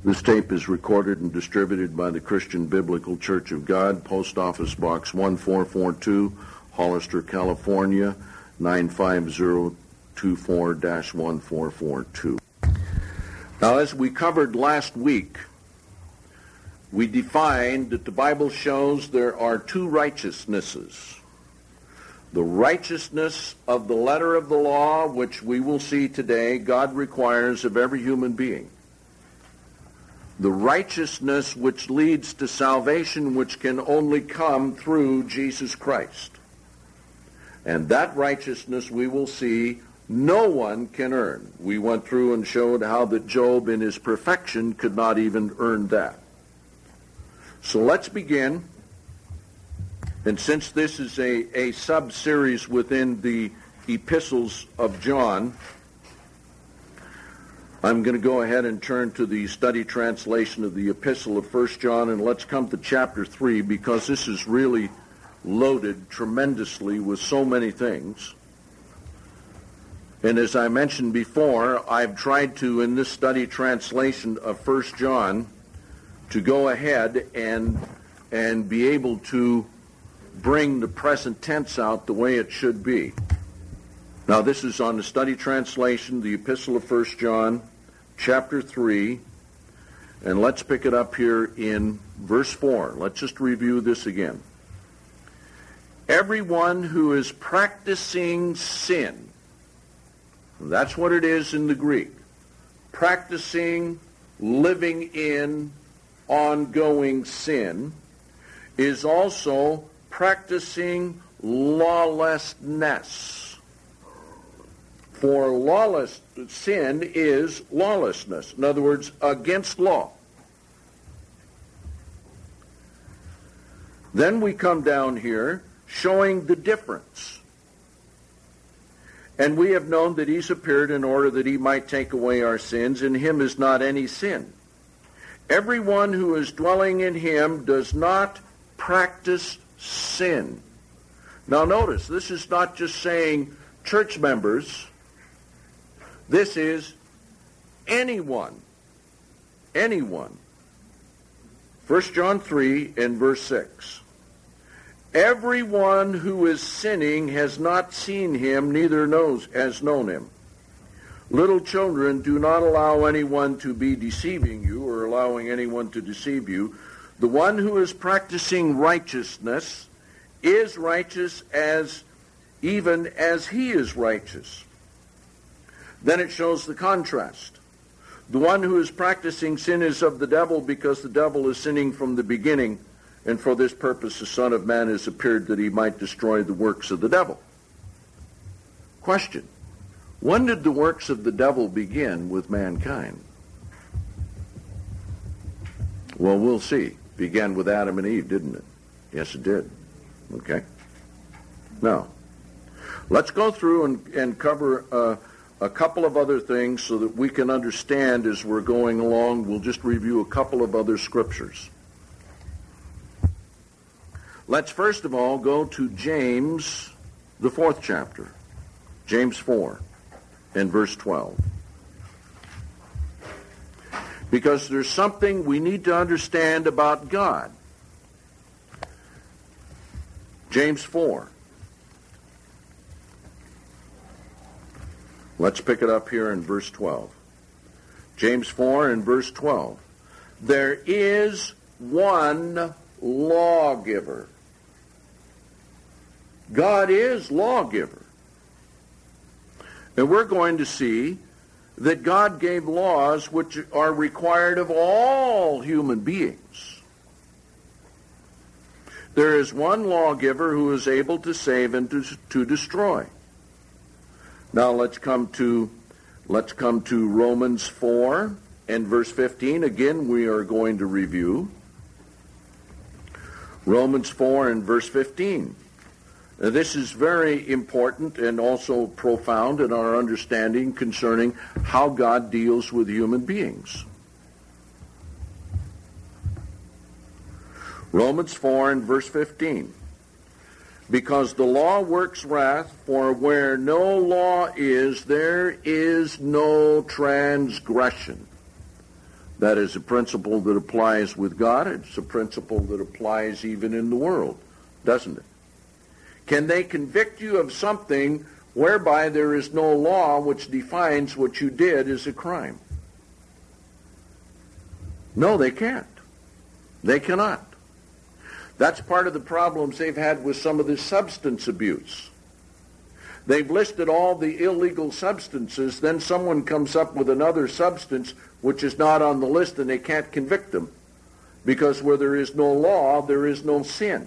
This tape is recorded and distributed by the Christian Biblical Church of God, Post Office Box 1442, Hollister, California, 95024-1442. Now, as we covered last week, we defined that the Bible shows there are two righteousnesses. The righteousness of the letter of the law, which we will see today, God requires of every human being. The righteousness which leads to salvation, which can only come through Jesus Christ. And that righteousness, we will see, no one can earn. We went through and showed how that Job in his perfection could not even earn that. So let's begin. And since this is a sub-series within the epistles of John, I'm going to go ahead and turn to the study translation of the epistle of 1 John, and let's come to chapter 3, because this is really loaded tremendously with so many things. And as I mentioned before, I've tried to, in this study translation of 1 John, to go ahead and be able to bring the present tense out the way it should be. Now, this is on the study translation, the epistle of 1 John, chapter 3, and let's pick it up here in verse 4. Let's just review this again. Everyone who is practicing sin, that's what it is in the Greek, practicing, living in, ongoing sin, is also practicing lawlessness. For lawless sin is lawlessness. In other words, against law. Then we come down here showing the difference. And we have known that he's appeared in order that he might take away our sins. In him is not any sin. Everyone who is dwelling in him does not practice sin. Now notice, this is not just saying church members. This is anyone. Anyone. 1 John 3 and verse 6. Everyone who is sinning has not seen him, neither has known him. Little children, do not allow anyone to be deceiving you or allowing anyone to deceive you. The one who is practicing righteousness is righteous even as he is righteous. Then it shows the contrast. The one who is practicing sin is of the devil, because the devil is sinning from the beginning, and for this purpose the Son of Man has appeared that he might destroy the works of the devil. Question: when did the works of the devil begin with mankind? Well, we'll see. Began with Adam and Eve, didn't it? Yes, it did. Okay. Now, let's go through and cover a couple of other things so that we can understand as we're going along. We'll just review a couple of other scriptures. Let's first of all go to James, the 4th chapter. James 4 and verse 12. Because there's something we need to understand about God. James 4. Let's pick it up here in verse 12. James 4 and verse 12. There is one lawgiver. God is lawgiver. And we're going to see that God gave laws which are required of all human beings. There is one lawgiver who is able to save and to destroy. Now let's come to Romans 4 and verse 15. Again, we are going to review Romans 4 and verse 15. Now, this is very important and also profound in our understanding concerning how God deals with human beings. Romans 4 and verse 15. Because the law works wrath, for where no law is, there is no transgression. That is a principle that applies with God. It's a principle that applies even in the world, doesn't it? Can they convict you of something whereby there is no law which defines what you did as a crime? No, they can't. They cannot. That's part of the problems they've had with some of this substance abuse. They've listed all the illegal substances, then someone comes up with another substance which is not on the list, and they can't convict them. Because where there is no law, there is no sin.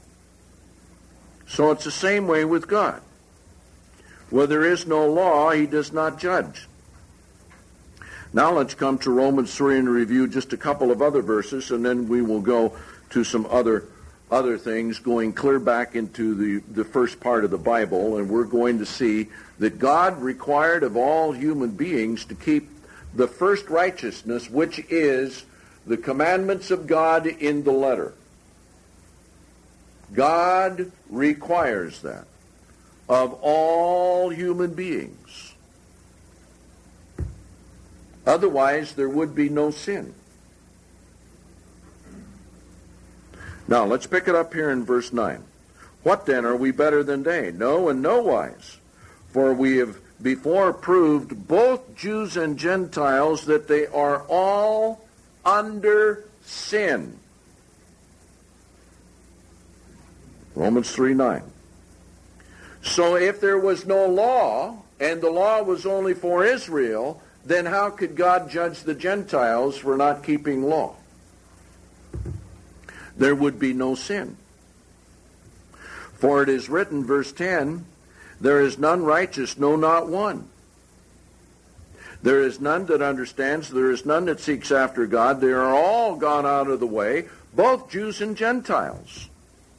So it's the same way with God. Where there is no law, he does not judge. Now let's come to Romans 3 and review just a couple of other verses, and then we will go to some other things, going clear back into the first part of the Bible, and we're going to see that God required of all human beings to keep the first righteousness, which is the commandments of God in the letter. God requires that of all human beings. Otherwise, there would be no sin. Now, let's pick it up here in verse 9. What then, are we better than they? No, in no wise. For we have before proved, both Jews and Gentiles, that they are all under sin. Romans 3:9. So if there was no law, and the law was only for Israel, then how could God judge the Gentiles for not keeping law? There would be no sin. For it is written, verse 10, there is none righteous, no, not one. There is none that understands, there is none that seeks after God. They are all gone out of the way, both Jews and Gentiles.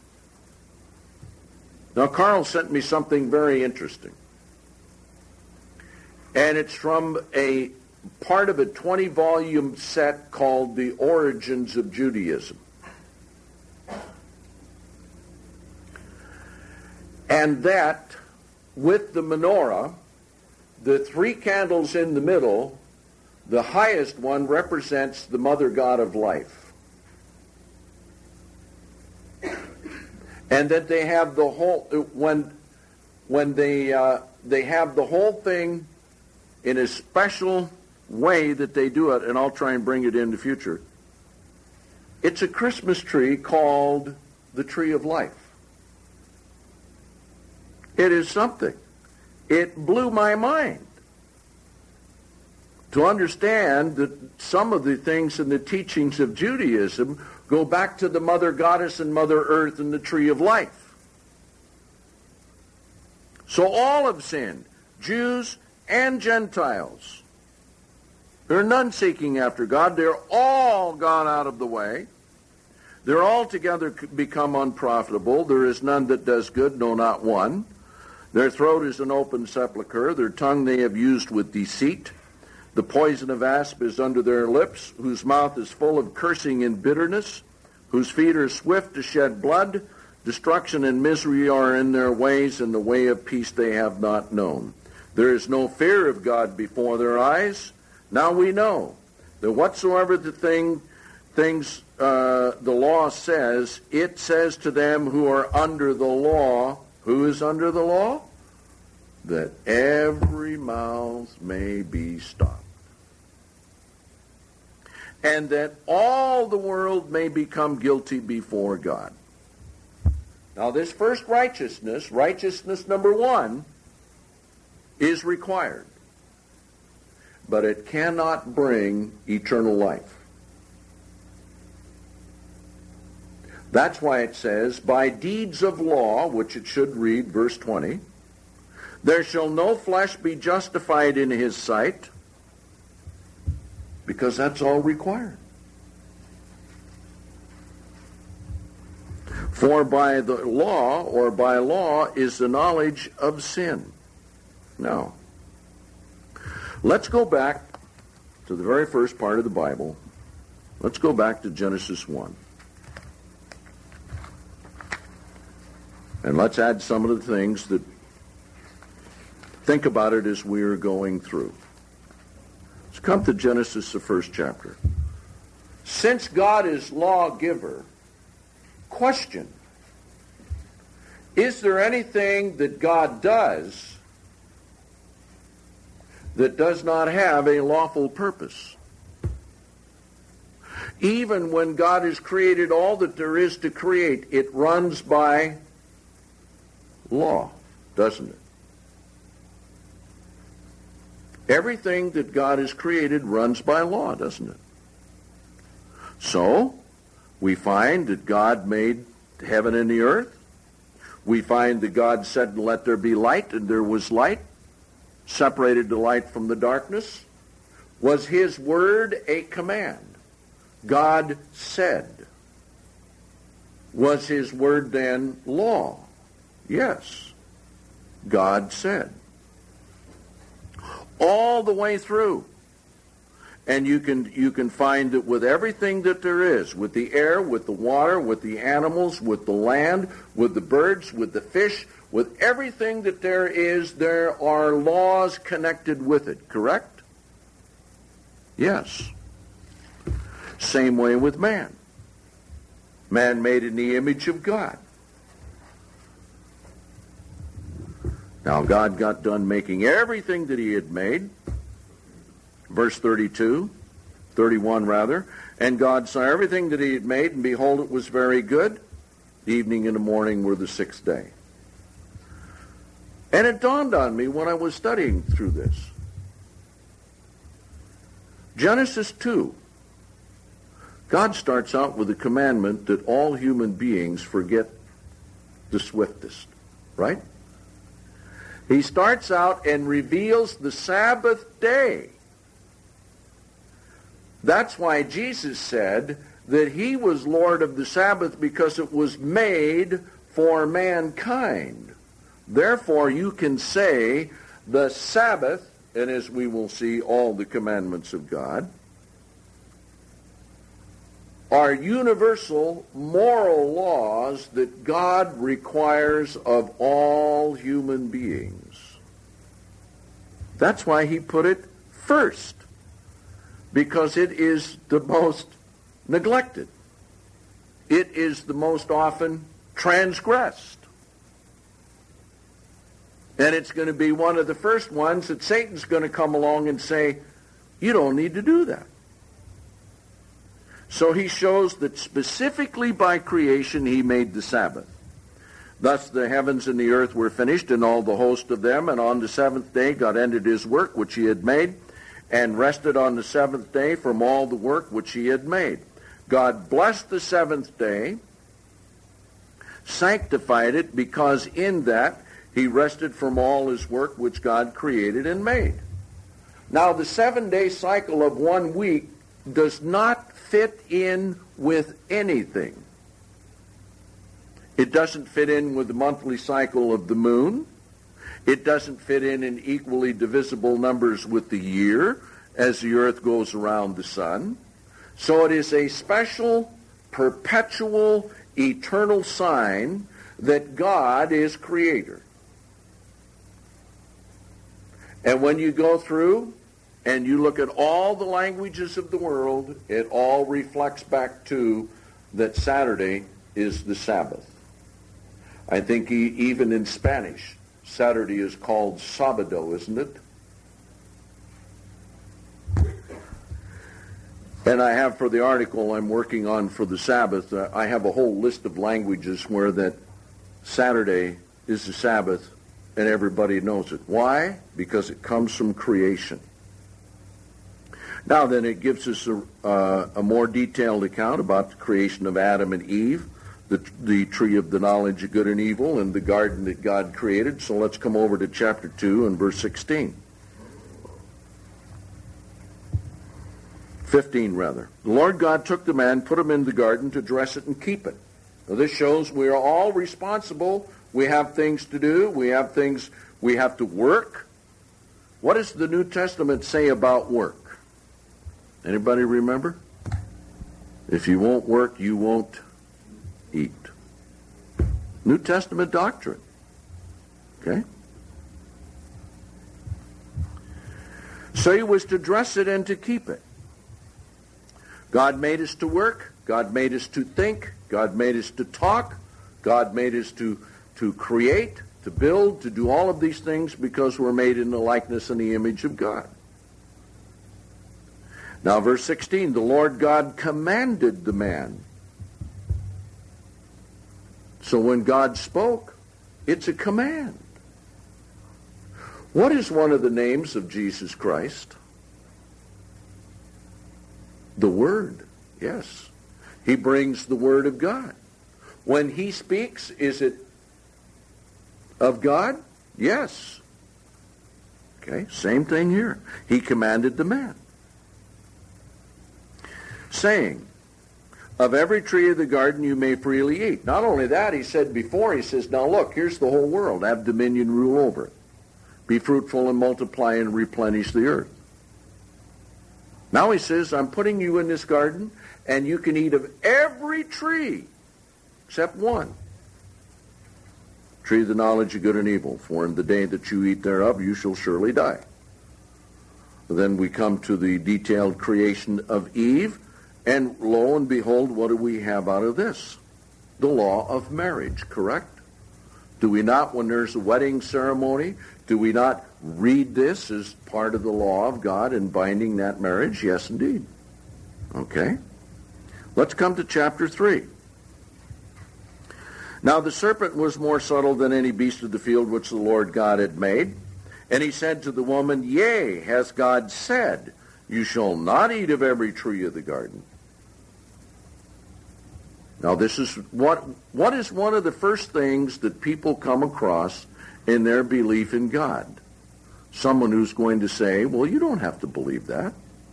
Now, Carl sent me something very interesting. And it's from a part of a 20-volume set called The Origins of Judaism. And that, with the menorah, the three candles in the middle, the highest one represents the mother god of life. And that they have the whole, when they have the whole thing in a special way that they do it, and I'll try and bring it in the future. It's a Christmas tree called the Tree of Life. It is something. It blew my mind to understand that some of the things in the teachings of Judaism go back to the Mother Goddess and Mother Earth and the Tree of Life. So all have sinned, Jews and Gentiles. There are none seeking after God. They're all gone out of the way. They're altogether become unprofitable. There is none that does good, no, not one. Their throat is an open sepulchre. Their tongue they have used with deceit. The poison of asp is under their lips, whose mouth is full of cursing and bitterness, whose feet are swift to shed blood. Destruction and misery are in their ways, and the way of peace they have not known. There is no fear of God before their eyes. Now we know that whatsoever the things the law says, it says to them who are under the law. Who is under the law? That every mouth may be stopped. And that all the world may become guilty before God. Now this first righteousness, righteousness number one, is required. But it cannot bring eternal life. That's why it says, by deeds of law, which it should read, verse 20, there shall no flesh be justified in his sight, because that's all required. For by the law, or by law, is the knowledge of sin. Now, let's go back to the very first part of the Bible. Let's go back to Genesis 1. And let's add some of the things that think about it as we are going through. Let's come to Genesis, the first chapter. Since God is lawgiver, question, is there anything that God does that does not have a lawful purpose? Even when God has created all that there is to create, it runs by law, doesn't it? Everything that God has created runs by law, doesn't it? So, we find that God made heaven and the earth. We find that God said, "Let there be light," and there was light, separated the light from the darkness. Was his word a command? God said. Was his word then law? Yes. God said. All the way through. And you can find it with everything that there is, with the air, with the water, with the animals, with the land, with the birds, with the fish, with everything that there is, there are laws connected with it, correct? Yes. Same way with man. Man made in the image of God. Now God got done making everything that he had made. Verse 31 rather, and God saw everything that he had made, and behold, it was very good. The evening and the morning were the sixth day. And it dawned on me when I was studying through this. Genesis 2, God starts out with a commandment that all human beings forget the swiftest, right? He starts out and reveals the Sabbath day. That's why Jesus said that he was Lord of the Sabbath, because it was made for mankind. Therefore, you can say the Sabbath, and as we will see, all the commandments of God, are universal moral laws that God requires of all human beings. That's why he put it first, because it is the most neglected. It is the most often transgressed. And it's going to be one of the first ones that Satan's going to come along and say, you don't need to do that. So he shows that specifically by creation he made the Sabbath. Thus the heavens and the earth were finished, and all the host of them, and on the seventh day God ended his work which he had made, and rested on the seventh day from all the work which he had made. God blessed the seventh day, sanctified it, because in that he rested from all his work which God created and made. Now the 7-day cycle of 1 week does not fit in with anything. It doesn't fit in with the monthly cycle of the moon. It doesn't fit in equally divisible numbers with the year as the earth goes around the sun. So it is a special, perpetual, eternal sign that God is creator. And when you go through and you look at all the languages of the world, it all reflects back to that Saturday is the Sabbath. I think even in Spanish, Saturday is called Sábado, isn't it? And I have, for the article I'm working on for the Sabbath, I have a whole list of languages where that Saturday is the Sabbath, and everybody knows it. Why? Because it comes from creation. Now then, it gives us a more detailed account about the creation of Adam and Eve, the tree of the knowledge of good and evil, and the garden that God created. So let's come over to chapter 2 and verse 16. 15, rather. The Lord God took the man, put him in the garden to dress it and keep it. Now this shows we are all responsible. We have things to do. We have things, we have to work. What does the New Testament say about work? Anybody remember? If you won't work, you won't eat. New Testament doctrine. Okay? So he was to dress it and to keep it. God made us to work. God made us to think. God made us to talk. God made us to create, to build, to do all of these things because we're made in the likeness and the image of God. Now, verse 16, the Lord God commanded the man. So when God spoke, it's a command. What is one of the names of Jesus Christ? The Word, yes. He brings the Word of God. When he speaks, is it of God? Yes. Okay, same thing here. He commanded the man, saying, of every tree of the garden you may freely eat. Not only that, he said before, he says, now look, here's the whole world. Have dominion, rule over it. Be fruitful and multiply and replenish the earth. Now he says, I'm putting you in this garden, and you can eat of every tree except one. Tree of the knowledge of good and evil, for in the day that you eat thereof, you shall surely die. Then we come to the detailed creation of Eve, and lo and behold, what do we have out of this? The law of marriage, correct? Do we not, when there's a wedding ceremony, do we not read this as part of the law of God in binding that marriage? Yes, indeed. Okay. Let's come to chapter 3. Now the serpent was more subtle than any beast of the field which the Lord God had made. And he said to the woman, yea, has God said, you shall not eat of every tree of the garden. Now this is what is one of the first things that people come across in their belief in God. Someone who's going to say, well, you don't have to believe that.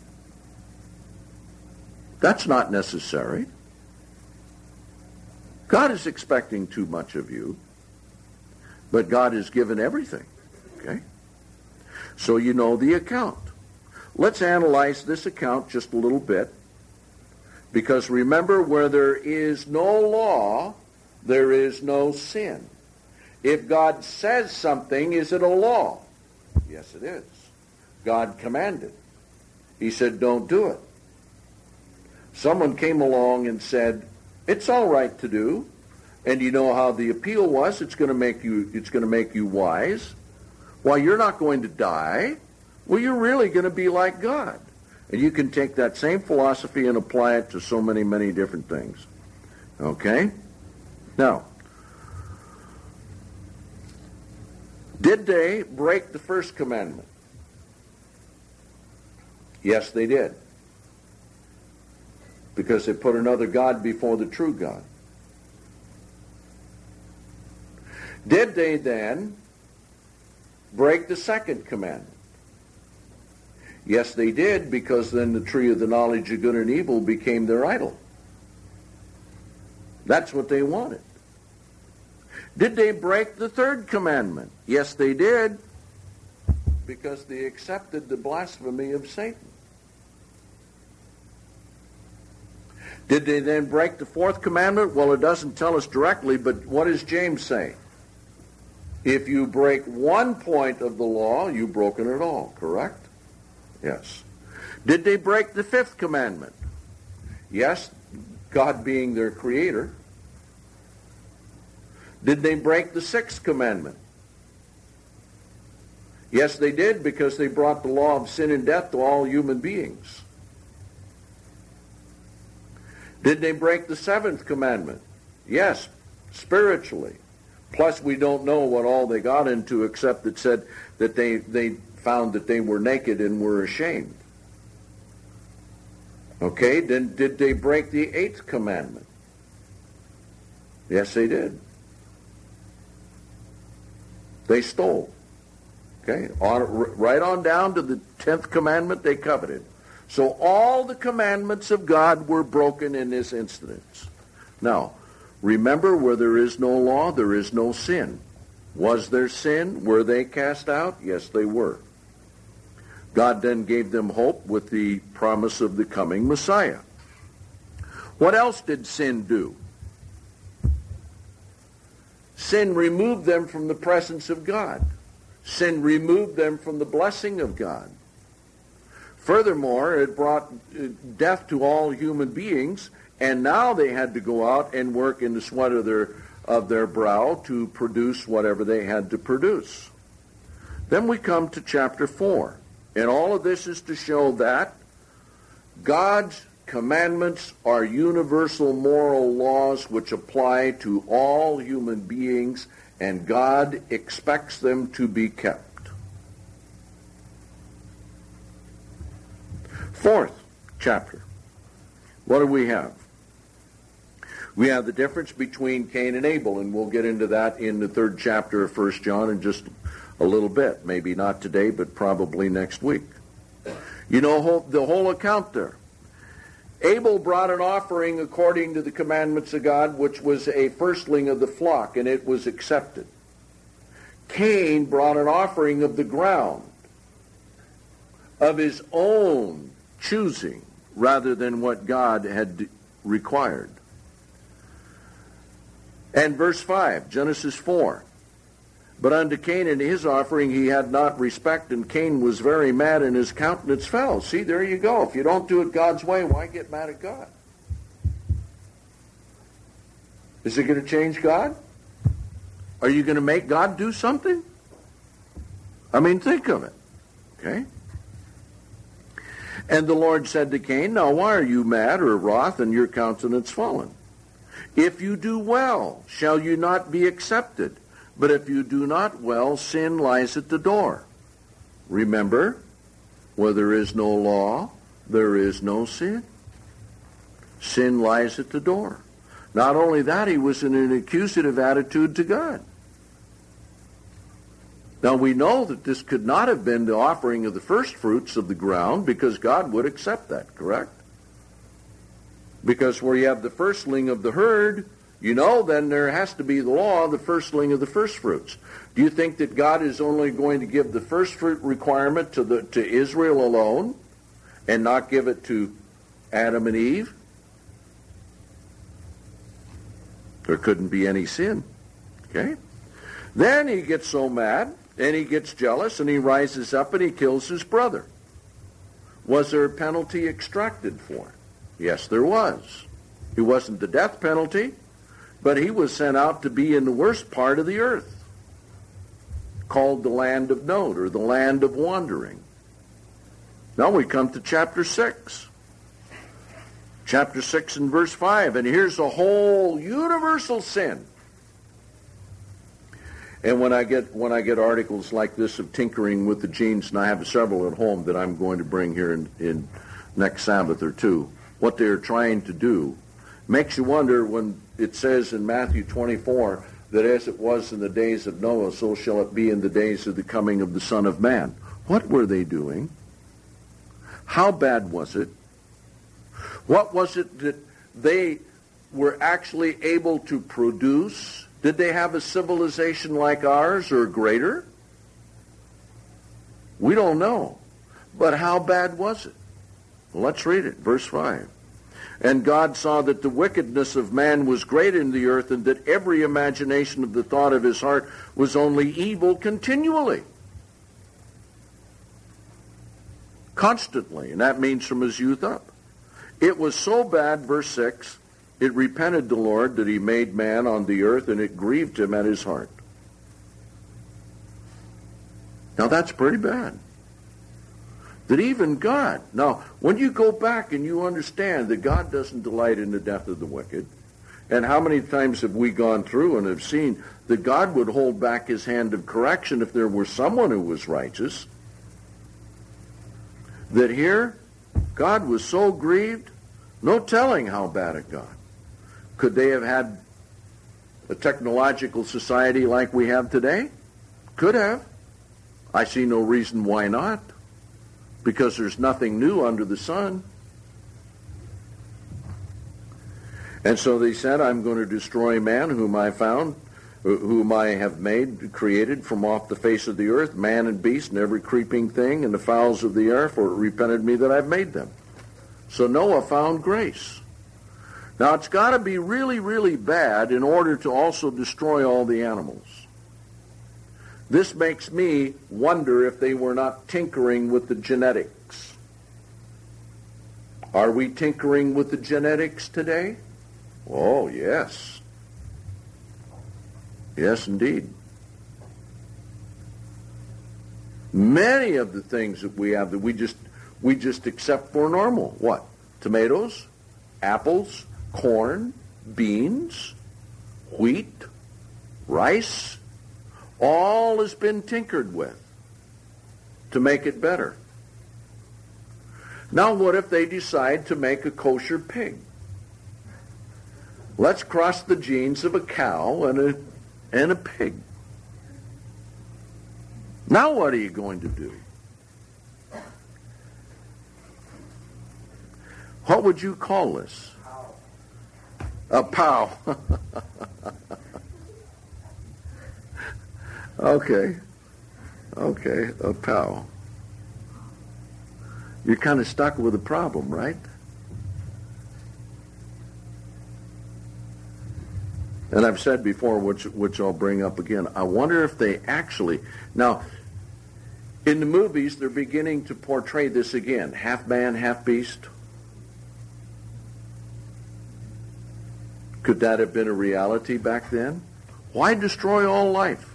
That's not necessary. God is expecting too much of you, but God has given everything. Okay? So you know the account. Let's analyze this account just a little bit, because remember, where there is no law, there is no sin. If God says something, is it a law? Yes, it is. God commanded. He said, don't do it. Someone came along and said, it's all right to do. And you know how the appeal was? It's going to make you wise. Well, you're not going to die. Well, you're really going to be like God. And you can take that same philosophy and apply it to so many, many different things. Okay? Now, did they break the first commandment? Yes, they did. Because they put another God before the true God. Did they then break the second commandment? Yes, they did, because then the tree of the knowledge of good and evil became their idol. That's what they wanted. Did they break the third commandment? Yes, they did, because they accepted the blasphemy of Satan. Did they then break the fourth commandment? Well, it doesn't tell us directly, but what does James say? If you break one point of the law, you've broken it all, correct? Yes. Did they break the fifth commandment? Yes, God being their creator. Did they break the sixth commandment? Yes, they did, because they brought the law of sin and death to all human beings. Did they break the seventh commandment? Yes, spiritually. Plus, we don't know what all they got into, except it said that they found that they were naked and were ashamed. Okay, then did they break the eighth commandment? Yes, they did. They stole. Okay, right on down to the 10th commandment, they coveted. So all the commandments of God were broken in this instance. Now, remember, where there is no law, there is no sin. Was there sin? Were they cast out? Yes, they were. God then gave them hope with the promise of the coming Messiah. What else did sin do? Sin removed them from the presence of God. Sin removed them from the blessing of God. Furthermore, it brought death to all human beings, and now they had to go out and work in the sweat of their brow to produce whatever they had to produce. Then we come to chapter 4, and all of this is to show that God's commandments are universal moral laws which apply to all human beings, and God expects them to be kept. Fourth chapter. What do we have? We have the difference between Cain and Abel, and we'll get into that in the 3rd chapter of 1 John in just a little bit. Maybe not today, but probably next week. You know the whole account there. Abel brought an offering according to the commandments of God, which was a firstling of the flock, and it was accepted. Cain brought an offering of the ground, of his own choosing, rather than what God had required. And verse 5, Genesis 4. But unto Cain and his offering he had not respect, and Cain was very mad, and his countenance fell. See, there you go. If you don't do it God's way, why get mad at God? Is it going to change God? Are you going to make God do something? I mean, think of it. Okay? And the Lord said to Cain, now why are you mad or wroth, and your countenance fallen? If you do well, shall you not be accepted? But if you do not well, sin lies at the door. Remember, where there is no law, there is no sin. Sin lies at the door. Not only that, he was in an accusative attitude to God. Now we know that this could not have been the offering of the first fruits of the ground, because God would accept that, correct? Because where you have the firstling of the herd, then there has to be the law of the firstling of the first fruits. Do you think that God is only going to give the first fruit requirement to Israel alone and not give it to Adam and Eve? There couldn't be any sin. Okay? Then he gets so mad, and he gets jealous, and he rises up and he kills his brother. Was there a penalty extracted for it? Yes, there was. It wasn't the death penalty, but he was sent out to be in the worst part of the earth, called the land of Nod, or the land of wandering. Now we come to chapter 6. Chapter 6 and verse 5, and here's a whole universal sin. And when I get articles like this of tinkering with the genes, and I have several at home that I'm going to bring here in next Sabbath or two, what they're trying to do makes you wonder when it says in Matthew 24 that as it was in the days of Noah, so shall it be in the days of the coming of the Son of Man. What were they doing? How bad was it? What was it that they were actually able to produce? Did they have a civilization like ours or greater? We don't know. But how bad was it? Well, let's read it. Verse 5. And God saw that the wickedness of man was great in the earth, and that every imagination of the thought of his heart was only evil continually. Constantly. And that means from his youth up. It was so bad, verse 6, it repented the Lord that he made man on the earth, and it grieved him at his heart. Now that's pretty bad. That even God, now when you go back and you understand that God doesn't delight in the death of the wicked, and how many times have we gone through and have seen that God would hold back his hand of correction if there were someone who was righteous, that here God was so grieved, no telling how bad it got. Could they have had a technological society like we have today? Could have. I see no reason why not, because there's nothing new under the sun. And so they said, I'm going to destroy man whom I found, whom I have created from off the face of the earth, man and beast and every creeping thing and the fowls of the air, for it repented me that I've made them. So Noah found grace. Now it's got to be really, really bad in order to also destroy all the animals. This makes me wonder if they were not tinkering with the genetics. Are we tinkering with the genetics today? Oh, yes. Yes, indeed. Many of the things that we have that we just accept for normal. What? Tomatoes, apples, corn, beans, wheat, rice, all has been tinkered with to make it better. Now what if they decide to make a kosher pig? Let's cross the genes of a cow and a pig. Now what are you going to do? What would you call this? A pow. Okay, a pow. You're kind of stuck with a problem, right? And I've said before, which I'll bring up again, I wonder if they actually... Now, in the movies, they're beginning to portray this again. Half man, half beast. Could that have been a reality back then? Why destroy all life?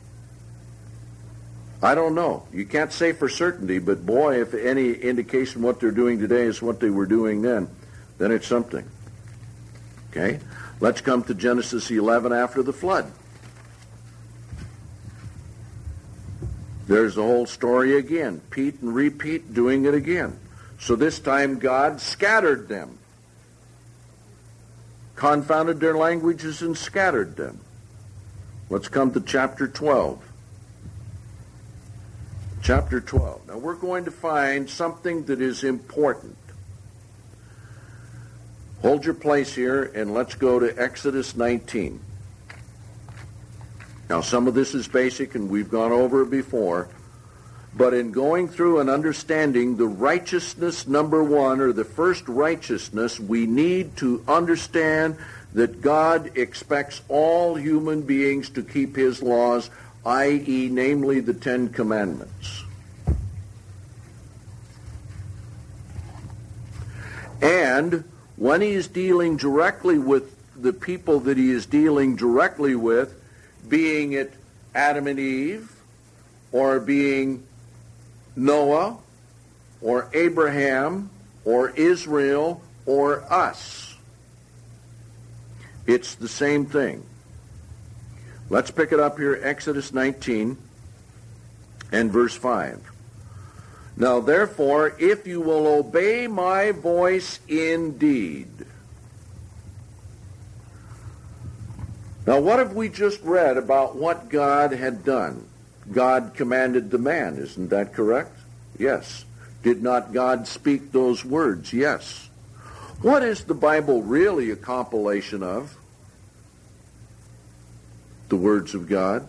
I don't know. You can't say for certainty, but boy, if any indication what they're doing today is what they were doing then it's something. Okay? Let's come to Genesis 11 after the flood. There's the whole story again. Repeat and repeat, doing it again. So this time God scattered them. Confounded their languages and scattered them. Let's come to chapter 12. Chapter 12. Now we're going to find something that is important. Hold your place here and let's go to Exodus 19. Now some of this is basic and we've gone over it before, but in going through and understanding the righteousness number one, or the first righteousness, we need to understand that God expects all human beings to keep his laws, i.e., namely the Ten Commandments. And when he is dealing directly with the people that he is dealing directly with, being it Adam and Eve, or being Noah, or Abraham, or Israel, or us, it's the same thing. Let's pick it up here, Exodus 19 and verse 5. Now therefore, if you will obey my voice indeed. Now what have we just read about what God had done? God commanded the man, isn't that correct? Yes. Did not God speak those words? Yes. What is the Bible really a compilation of? The words of God,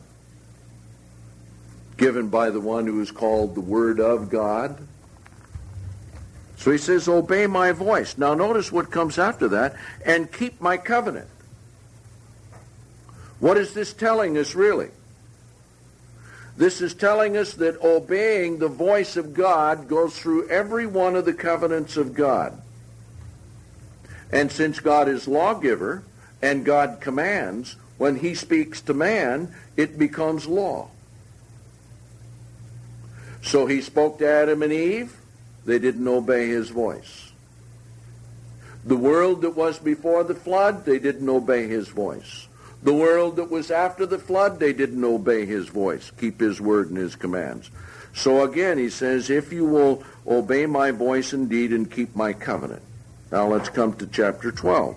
given by the one who is called the Word of God. So he says, obey my voice. Now notice what comes after that, and keep my covenant. What is this telling us really? This is telling us that obeying the voice of God goes through every one of the covenants of God. And since God is lawgiver and God commands, when he speaks to man, it becomes law. So he spoke to Adam and Eve. They didn't obey his voice. The world that was before the flood, they didn't obey his voice. The world that was after the flood, they didn't obey his voice, keep his word and his commands. So again, he says, if you will obey my voice indeed and keep my covenant. Now let's come to chapter 12.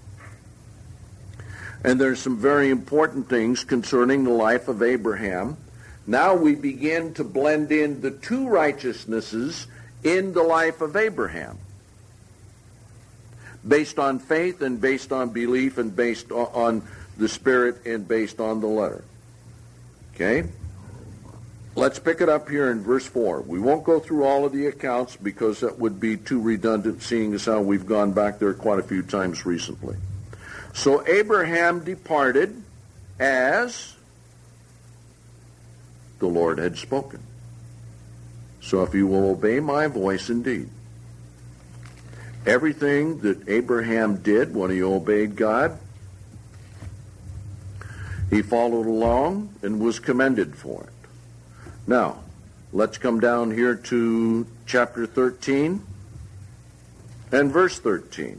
And there's some very important things concerning the life of Abraham. Now we begin to blend in the two righteousnesses in the life of Abraham, based on faith and based on belief and based on the Spirit and based on the letter. Okay? Let's pick it up here in verse 4. We won't go through all of the accounts because that would be too redundant, seeing as how we've gone back there quite a few times recently. So Abraham departed as the Lord had spoken. So if you will obey my voice indeed. everything that Abraham did when he obeyed God, he followed along and was commended for it. Now, let's come down here to chapter 13 and verse 13.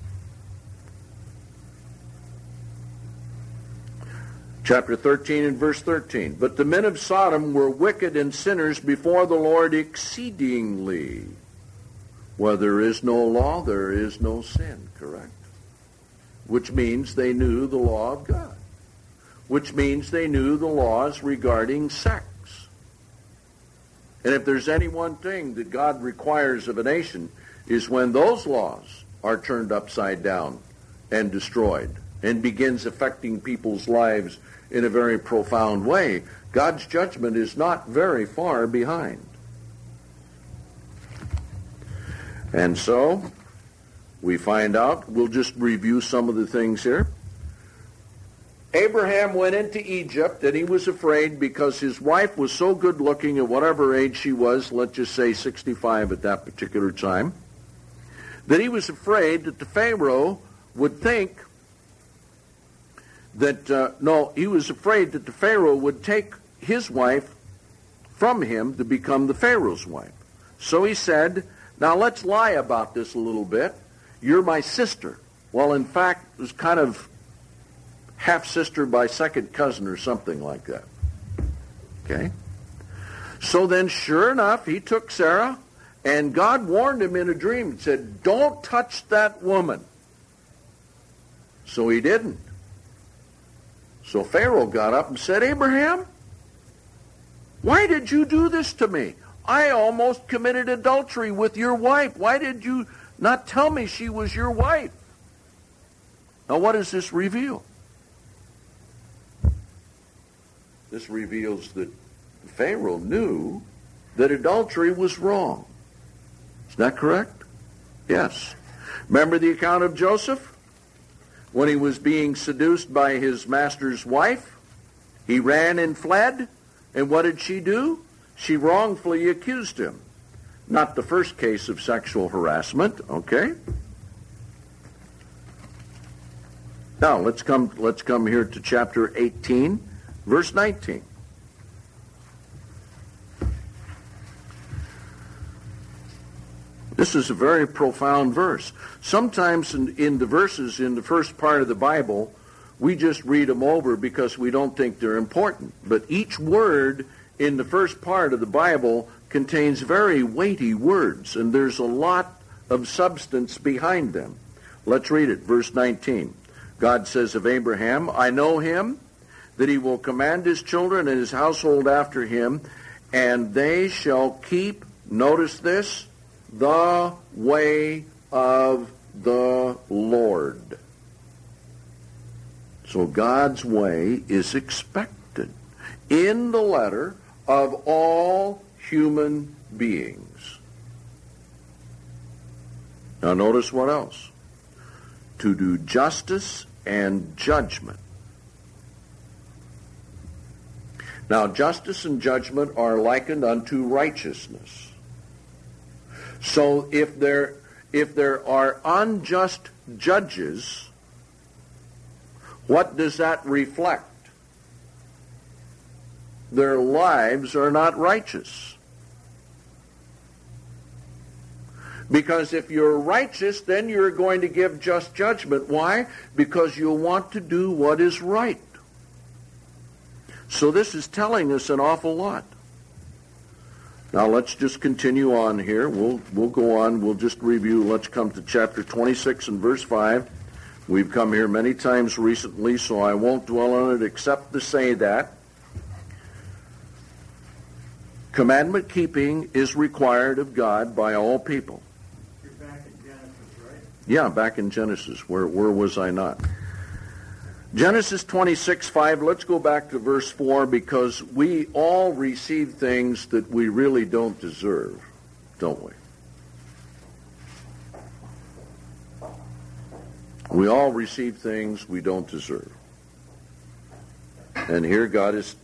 Chapter 13 and verse 13. But the men of Sodom were wicked and sinners before the Lord exceedingly. Where there is no law, there is no sin, correct? Which means they knew the law of God. Which means they knew the laws regarding sex. And if there's any one thing that God requires of a nation, is when those laws are turned upside down and destroyed and begins affecting people's lives in a very profound way. God's judgment is not very far behind. And so, we find out, we'll just review some of the things here. Abraham went into Egypt, and he was afraid because his wife was so good looking at whatever age she was, let's just say 65 at that particular time, that he was afraid that the Pharaoh would think that, he was afraid that the Pharaoh would take his wife from him to become the Pharaoh's wife. So he said, now let's lie about this a little bit. You're my sister. Well, in fact, it was kind of half-sister by second cousin or something like that. Okay? So then, sure enough, he took Sarah, and God warned him in a dream and said, don't touch that woman. So he didn't. So Pharaoh got up and said, Abraham, why did you do this to me? I almost committed adultery with your wife. Why did you not tell me she was your wife? Now what does this reveal? This reveals that Pharaoh knew that adultery was wrong. Is that correct? Yes. Remember the account of Joseph? When he was being seduced by his master's wife, he ran and fled. And what did she do? She wrongfully accused him. Not the first case of sexual harassment, okay? Now, let's come here to chapter 18, verse 19. This is a very profound verse. Sometimes in the verses in the first part of the Bible, we just read them over because we don't think they're important. But each word in the first part of the Bible contains very weighty words, and there's a lot of substance behind them. Let's read it. Verse 19. God says of Abraham, I know him, that he will command his children and his household after him, and they shall keep, notice this, the way of the Lord. So God's way is expected in the letter of all human beings. Now notice what else. To do justice and judgment. Now justice and judgment are likened unto righteousness. So if there are unjust judges, what does that reflect? Their lives are not righteous. Because if you're righteous, then you're going to give just judgment. Why? Because you'll want to do what is right. So this is telling us an awful lot. Now let's just continue on here. We'll go on. We'll just review. Let's come to chapter 26 and verse 5. We've come here many times recently, so I won't dwell on it except to say that commandment keeping is required of God by all people. You're back in Genesis, right? Yeah, back in Genesis. Where was I not? Genesis 26:5. Let's go back to verse 4 because we all receive things that we really don't deserve, don't we? We all receive things we don't deserve. And here God is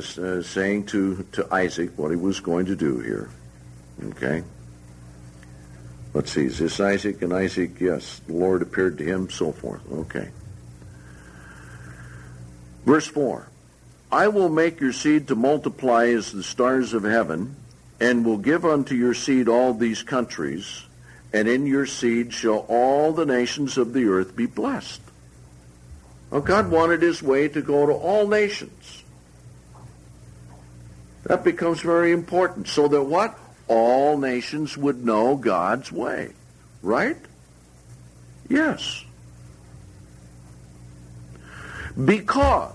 saying to Isaac what he was going to do here. Okay? Let's see, is this Isaac? And Isaac, yes, the Lord appeared to him, so forth. Okay. Verse 4. I will make your seed to multiply as the stars of heaven, and will give unto your seed all these countries, and in your seed shall all the nations of the earth be blessed. Well, God wanted his way to go to all nations. That becomes very important, so that what? All nations would know God's way. Right? Yes. Because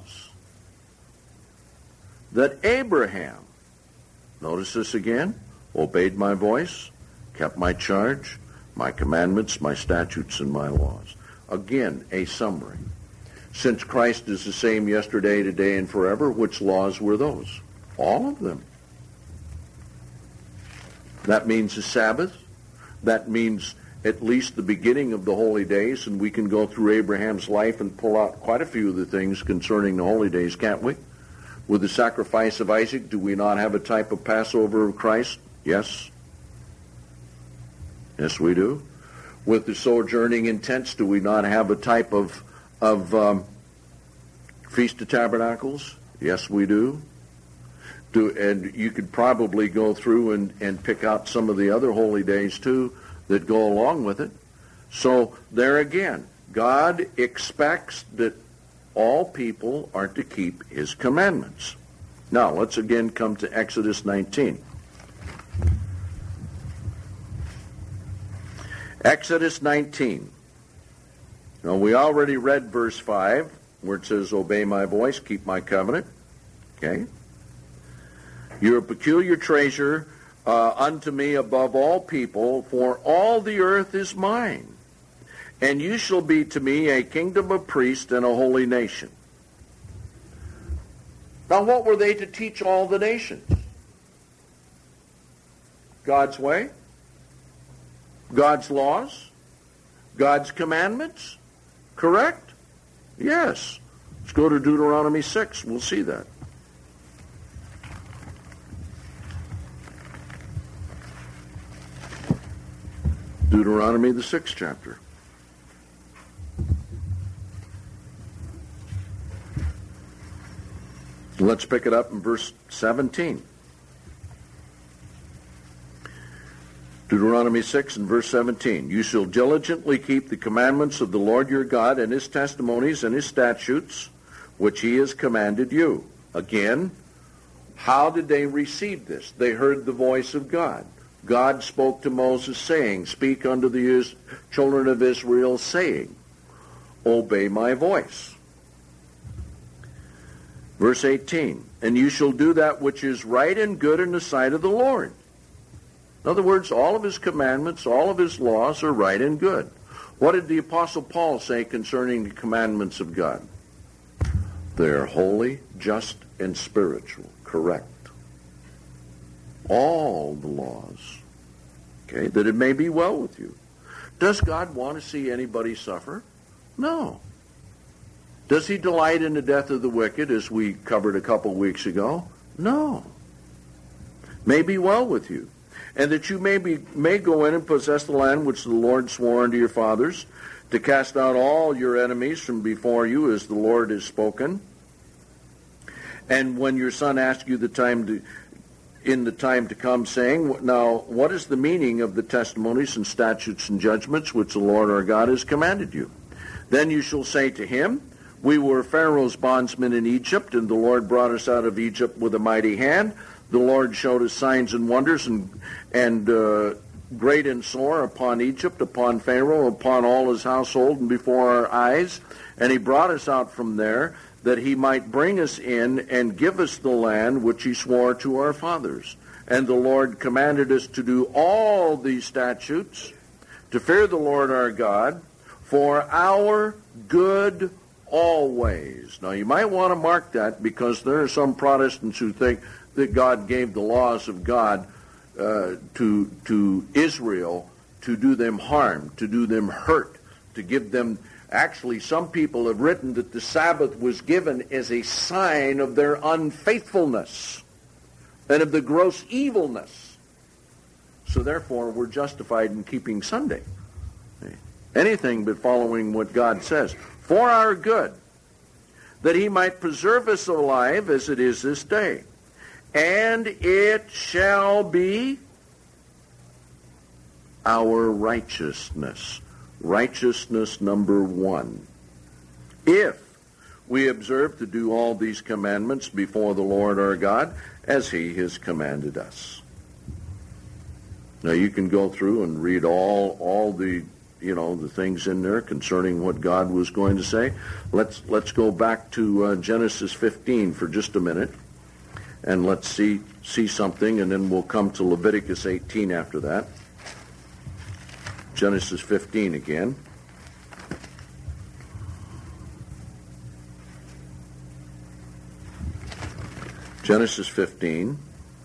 that Abraham, notice this again, obeyed my voice, kept my charge, my commandments, my statutes, and my laws. Again, a summary. Since Christ is the same yesterday, today, and forever, which laws were those? All of them. That means the Sabbath. That means at least the beginning of the holy days, and we can go through Abraham's life and pull out quite a few of the things concerning the holy days, can't we? With the sacrifice of Isaac, do we not have a type of Passover of Christ? Yes. Yes, we do. With the sojourning in tents, do we not have a type of Feast of Tabernacles? Yes, we do. And you could probably go through and pick out some of the other holy days too that go along with it. So there again, God expects that all people are to keep his commandments. Now, let's again come to Exodus 19. Exodus 19. Now, we already read verse 5, where it says, obey my voice, keep my covenant. Okay? You're a peculiar treasure unto me above all people, for all the earth is mine. And you shall be to me a kingdom of priests and a holy nation. Now, what were they to teach all the nations? God's way? God's laws? God's commandments? Correct? Yes. Let's go to Deuteronomy 6. We'll see that. Deuteronomy, the 6th chapter. Let's pick it up in verse 17. Deuteronomy 6 and verse 17. You shall diligently keep the commandments of the Lord your God and his testimonies and his statutes, which he has commanded you. Again, how did they receive this? They heard the voice of God. God spoke to Moses, saying, speak unto the children of Israel, saying, obey my voice. Verse 18, and you shall do that which is right and good in the sight of the Lord. In other words, all of his commandments, all of his laws are right and good. What did the Apostle Paul say concerning the commandments of God? They're holy, just, and spiritual. Correct. All the laws. Okay, that it may be well with you. Does God want to see anybody suffer? No. Does he delight in the death of the wicked, as we covered a couple weeks ago? No. May be well with you, and that you may go in and possess the land which the Lord swore unto your fathers, to cast out all your enemies from before you, as the Lord has spoken. And when your son asks you in the time to come, saying, now, what is the meaning of the testimonies and statutes and judgments which the Lord our God has commanded you? Then you shall say to him, we were Pharaoh's bondsmen in Egypt, and the Lord brought us out of Egypt with a mighty hand. The Lord showed us signs and wonders and great and sore upon Egypt, upon Pharaoh, upon all his household, and before our eyes. And he brought us out from there, that he might bring us in and give us the land which he swore to our fathers. And the Lord commanded us to do all these statutes, to fear the Lord our God, for our good always. Now, you might want to mark that, because there are some Protestants who think that God gave the laws of God to Israel to do them harm, to do them hurt, to give them... Actually, some people have written that the Sabbath was given as a sign of their unfaithfulness and of the gross evilness. So therefore, we're justified in keeping Sunday. Anything but following what God says. For our good, that he might preserve us alive as it is this day. And it shall be our righteousness. Righteousness number 1. If we observe to do all these commandments before the Lord our God, as he has commanded us. Now you can go through and read all the the things in there concerning what God was going to say. Let's go back to Genesis 15 for just a minute, and let's see something, and then we'll come to Leviticus 18 after that. Genesis 15 again. Genesis 15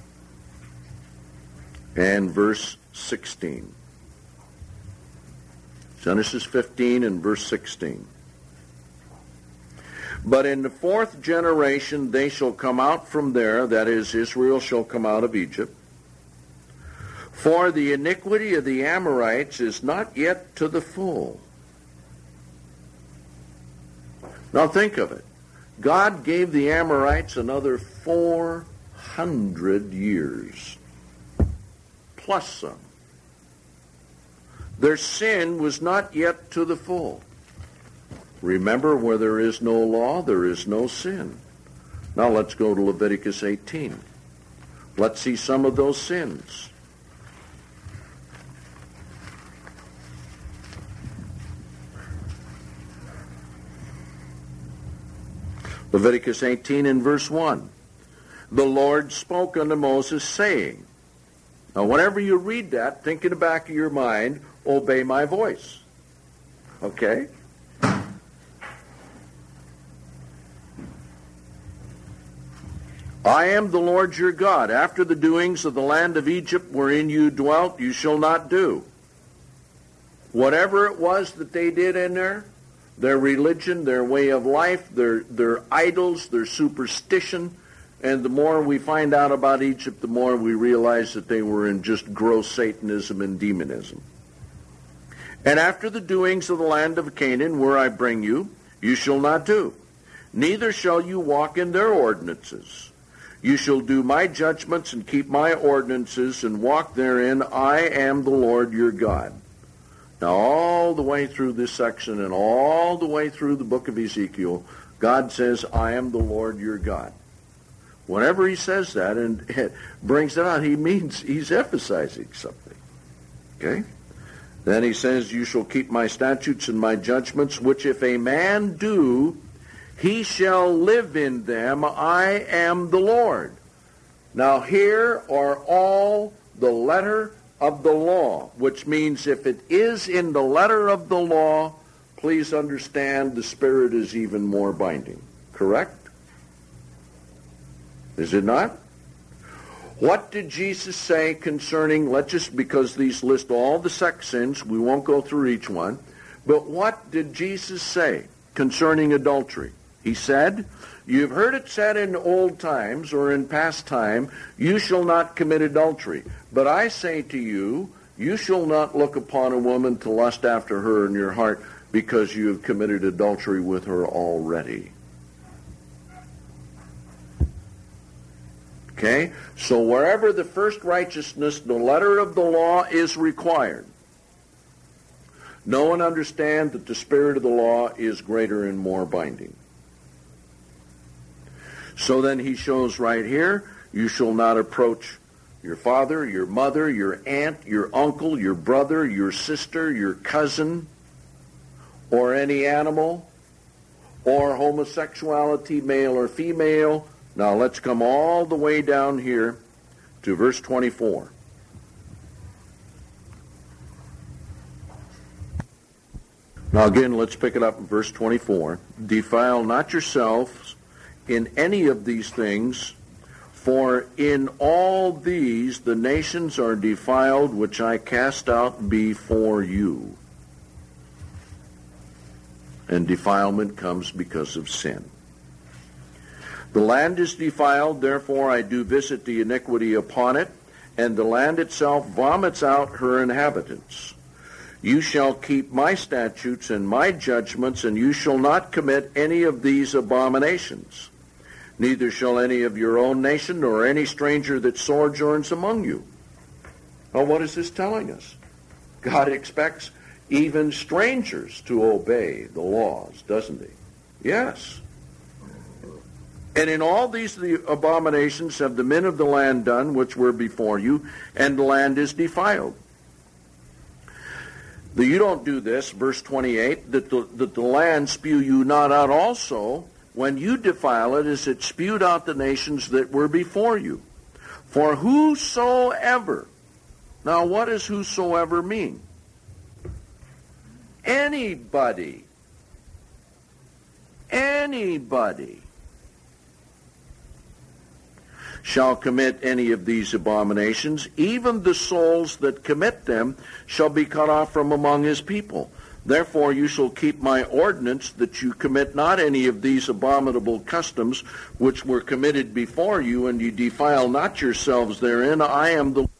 and verse 16. Genesis 15 and verse 16. But in the 4th generation they shall come out from there, that is, Israel shall come out of Egypt. For the iniquity of the Amorites is not yet to the full. Now think of it. God gave the Amorites another 400 years, plus some. Their sin was not yet to the full. Remember, where there is no law, there is no sin. Now let's go to Leviticus 18. Let's see some of those sins. Leviticus 18 and verse 1. The Lord spoke unto Moses, saying, now whenever you read that, think in the back of your mind, obey my voice. Okay? I am the Lord your God. After the doings of the land of Egypt wherein you dwelt, you shall not do. Whatever it was that they did in there, their religion, their way of life, their idols, their superstition, and the more we find out about Egypt, the more we realize that they were in just gross Satanism and demonism. And after the doings of the land of Canaan, where I bring you, you shall not do. Neither shall you walk in their ordinances. You shall do my judgments and keep my ordinances and walk therein. I am the Lord your God. Now all the way through this section and all the way through the book of Ezekiel, God says, I am the Lord your God. Whenever he says that and brings it out, he means he's emphasizing something. Okay? Then he says, you shall keep my statutes and my judgments, which if a man do, he shall live in them. I am the Lord. Now here are all the letter of the law, which means if it is in the letter of the law, please understand the Spirit is even more binding. Correct? Is it not? What did Jesus say concerning, because these list all the sex sins, we won't go through each one, but what did Jesus say concerning adultery? He said, you've heard it said in old times or in past time, you shall not commit adultery. But I say to you, you shall not look upon a woman to lust after her in your heart, because you have committed adultery with her already. Okay? So wherever the first righteousness, the letter of the law, is required, know and understand that the spirit of the law is greater and more binding. So then he shows right here, you shall not approach your father, your mother, your aunt, your uncle, your brother, your sister, your cousin, or any animal, or homosexuality, male or female. Now let's come all the way down here to verse 24. Now again, let's pick it up in verse 24. Defile not yourselves in any of these things, for in all these the nations are defiled, which I cast out before you. And defilement comes because of sin. The land is defiled, therefore I do visit the iniquity upon it, and the land itself vomits out her inhabitants. You shall keep my statutes and my judgments, and you shall not commit any of these abominations. Neither shall any of your own nation nor any stranger that sojourns among you. Now, what is this telling us? God expects even strangers to obey the laws, doesn't he? Yes. And in all these the abominations have the men of the land done, which were before you, and the land is defiled. You don't do this, verse 28, that the land spew you not out also, when you defile it, as it spewed out the nations that were before you. For whosoever, now what does whosoever mean? Anybody. Anybody shall commit any of these abominations, even the souls that commit them shall be cut off from among his people. Therefore you shall keep my ordinance, that you commit not any of these abominable customs which were committed before you, and you defile not yourselves therein. I am the